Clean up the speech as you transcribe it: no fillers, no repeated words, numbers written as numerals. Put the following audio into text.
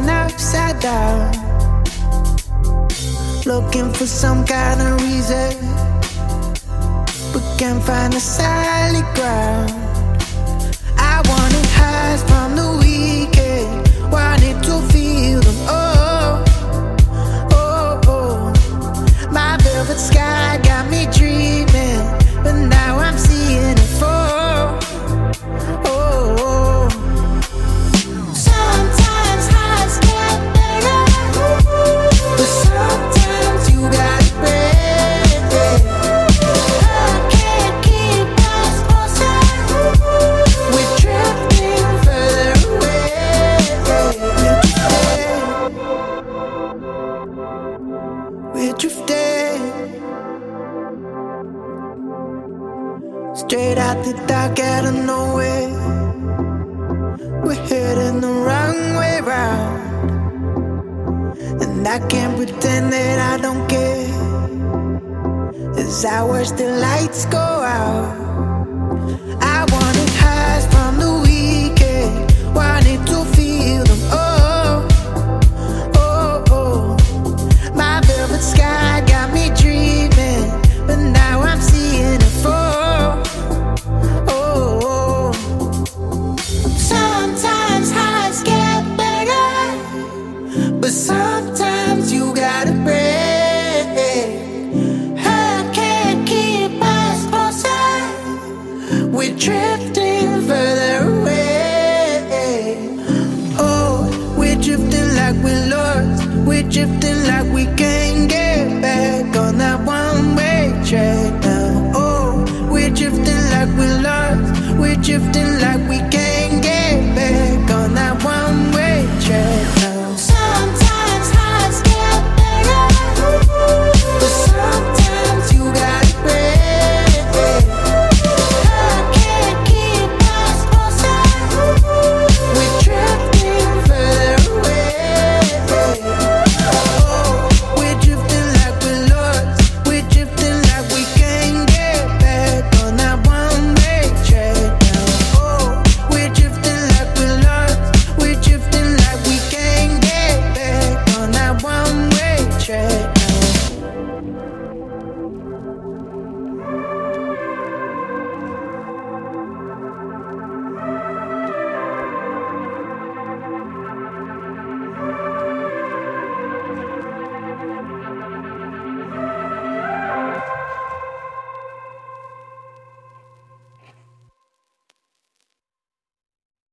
upside down, looking for some kind of reason, but can't find a solid ground. I wanted highs from the weekend, wanted to feel them. Oh, oh, oh. My velvet sky got me dreaming, but now I'm seeing it fall. Oh, oh. Sometimes highs get better, but sometimes you gotta break. I can't keep us closer, we're drifting further away. We're drifting straight out the dark out of nowhere. We're heading the wrong way round, and I can't pretend that I don't care as I watch the lights go out. I wanted highs from the weekend, wanted to feel them. Oh, oh, oh. My velvet sky got me dreaming, but now I'm seeing it fall. Oh, oh. Sometimes highs get better, but sometimes you gotta break. I can't keep us closer, we're drifting further away. Oh, we're drifting like we're lost, we're drifting like we can't get back on that one-way track now. Oh, we're drifting like we're lost, we're drifting like we can't